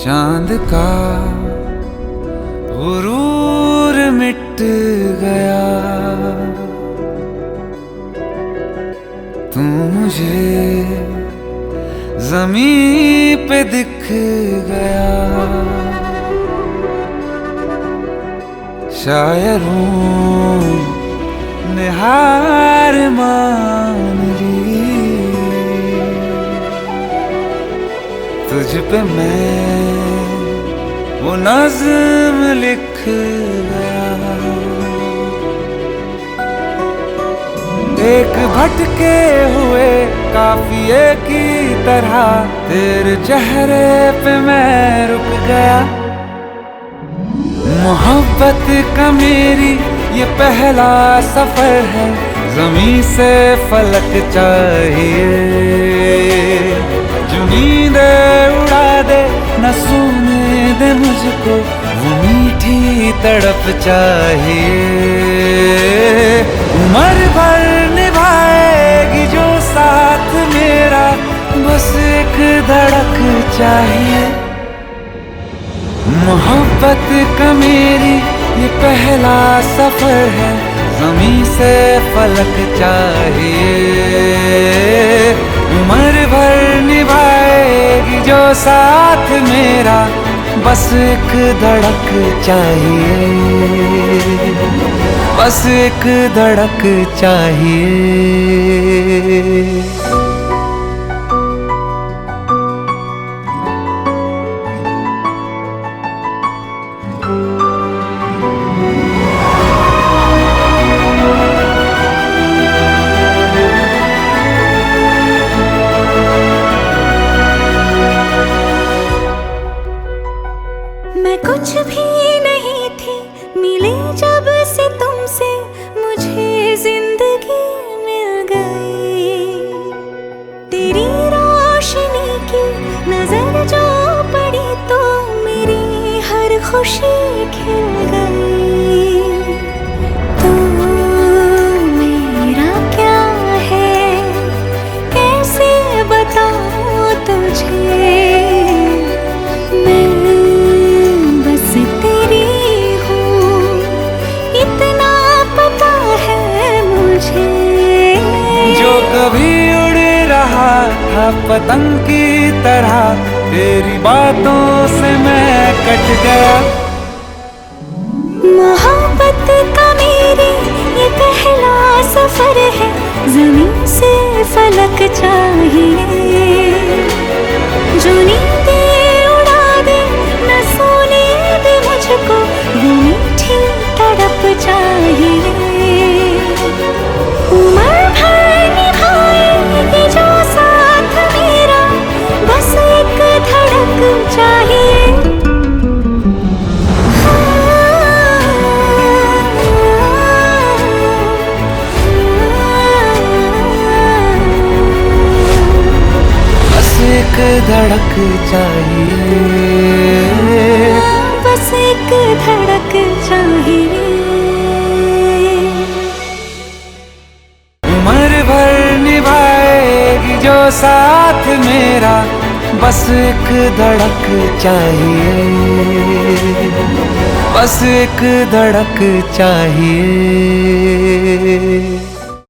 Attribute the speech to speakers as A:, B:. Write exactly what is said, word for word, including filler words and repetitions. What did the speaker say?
A: चांद का गुरूर मिट गया, तू मुझे ज़मीं पे दिख गया। शायरों ने हार मान ली, तुझ पे मैं वो नज़्म लिख गया। एक भटके हुए काफिए की तरह तेरे चेहरे पे मैं रुक गया। मोहब्बत का मेरी ये पहला सफर है, ज़मीं से फलक चाहिए। जो नींदें उड़ा दे न सोने दे मुझको, वो मीठी तड़प चाहिए। उम्र भर निभाएगी जो साथ मेरा, बस एक धड़क चाहिए। मोहब्बत का मेरी ये पहला सफर है, ज़मीं से फलक चाहिए। उम्र भर निभाएगी जो साथ मेरा, बस एक धड़क चाहिए, बस एक धड़क चाहिए।
B: मैं कुछ भी नहीं थी, मिली जब से तुमसे मुझे जिंदगी मिल गई। तेरी रोशनी की नजर जो पड़ी तो मेरी हर खुशी खिल गई। तो मेरा क्या है, कैसे बताऊं तुझे, मैं
A: कभी उड़ रहा था पतंग की तरह, तेरी बातों से मैं कट गया।
B: मोहब्बत का मेरी ये पहला सफर है, ज़मीं से फलक चाहिए। जो नींदें उड़ा दे न सोने दे मुझको, वो मीठी तड़प चाहिए। उम्र भर निभाएगी जो साथ मेरा, बस एक धड़क चाहिए।
A: बस एक धड़क चाहिए,
B: बस एक धड़क चाहिए।
A: उम्र भर निभाएगी जो साथ मेरा, बस एक धड़क चाहिए, बस एक धड़क चाहिए।